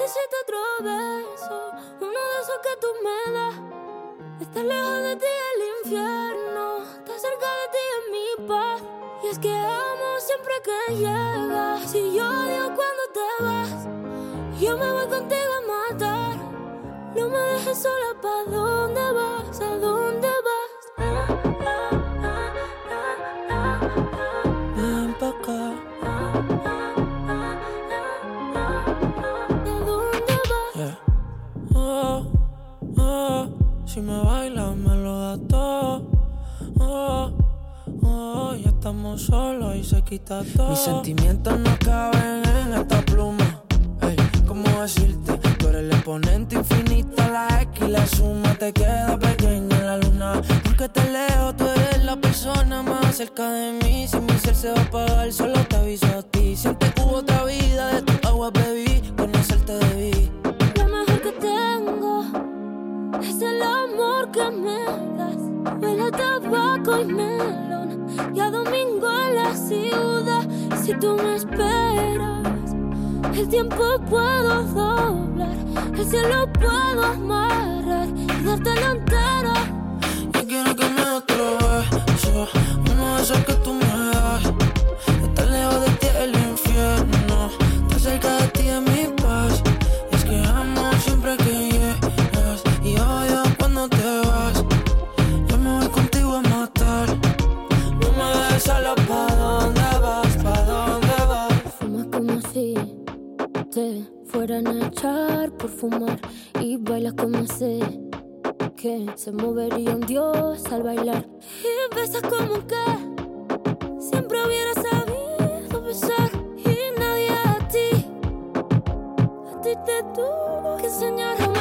necesito otro beso, uno de esos que tú me das. Estar lejos de ti es el infierno, estar cerca de ti es mi paz. Y es que amo siempre que llegas. Si yo odio cuando te vas, yo me voy contigo a matar. No me dejes sola, ¿pa' dónde vas? ¿A dónde vas? Ven pa' acá. ¿A dónde vas? Yeah. Oh, oh, si me bailas me lo das todo. Oh, oh, ya estamos solos y se quita todo. Mis sentimientos no caben en esta pluma. Hey, ¿cómo decirte? Tú eres el exponente infinito, la X y la suma te queda pequeña en la luna. Porque te leo, tú eres la persona más cerca de mí. Si mi ser se va a apagar, solo te aviso a ti. Siempre hubo otra vida, de tu agua bebí, conocerte debí. Lo mejor que tengo es el amor que me das. Huele a tabaco y melón y a domingo en la ciudad. Si tú me esperas, el tiempo puedo doblar, el cielo puedo amarrar y dártelo entero. Yo quiero que me des otro beso, uno de esos que tú me das. Estar lejos de ti es el infierno, estar cerca de ti es mi paz. Y es que amo siempre que llegas y odio cuando te vas. Yo me voy contigo a matar. No me dejes sola, ¿pa' dónde vas? ¿Pa' dónde vas? Fumas como si te fueran a echar por fumar y bailas como sé que se movería un dios al bailar. Y besas como que siempre hubiera sabido besar. Y nadie a ti te tuvo que enseñar a